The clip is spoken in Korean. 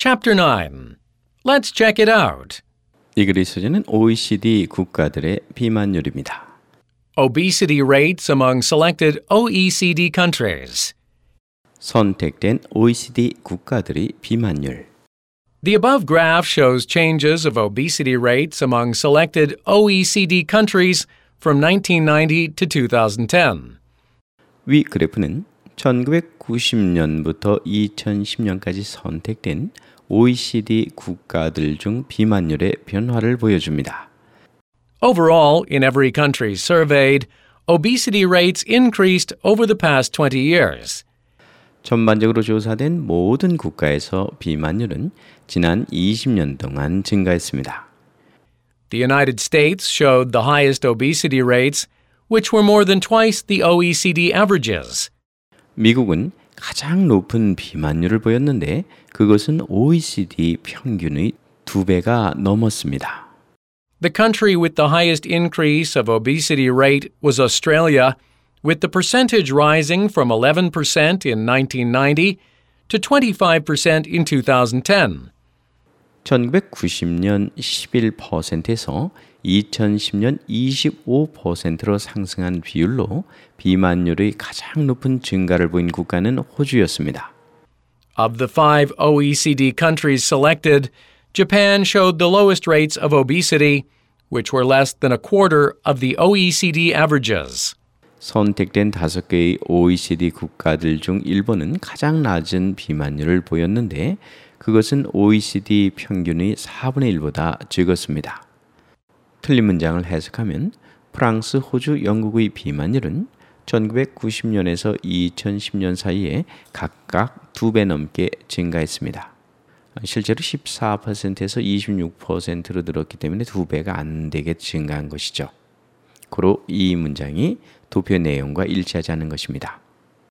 Chapter 9. Let's check it out. 이 글의 소재는 OECD 국가들의 비만율입니다. Obesity rates among selected OECD countries. 선택된 OECD 국가들의 비만율. The above graph shows changes of obesity rates among selected OECD countries from 1990 to 2010. 위 그래프는 1990년부터 2010년까지 선택된 OECD 국가들 중 비만율의 변화를 보여줍니다. Overall, in every country surveyed, obesity rates increased over the past 20 years. 전반적으로 조사된 모든 국가에서 비만율은 지난 20년 동안 증가했습니다. The United States showed the highest obesity rates, which were more than twice the OECD averages. 미국은 가장 높은 비만율을 보였는데 그것은 OECD 평균의 2배가 넘었습니다. The country with the highest increase of obesity rate was Australia, with the percentage rising from 11% in 1990 to 25% in 2010. 1990년 11%에서 2010년 25%로 상승한 비율로 비만율의 가장 높은 증가를 보인 국가는 호주였습니다. Of the 5 OECD countries selected, Japan showed the lowest rates of obesity, which were less than a quarter of the OECD averages. 선택된 5개의 OECD 국가들 중 일본은 가장 낮은 비만율을 보였는데 그것은 OECD 평균의 4분의 1보다 적었습니다. 틀린 문장을 해석하면 프랑스, 호주, 영국의 비만율은 1990년에서 2010년 사이에 각각 2배 넘게 증가했습니다. 실제로 14%에서 26%로 늘었기 때문에 2배가 안 되게 증가한 것이죠. 고로 이 문장이 도표 내용과 일치하지 않는 것입니다.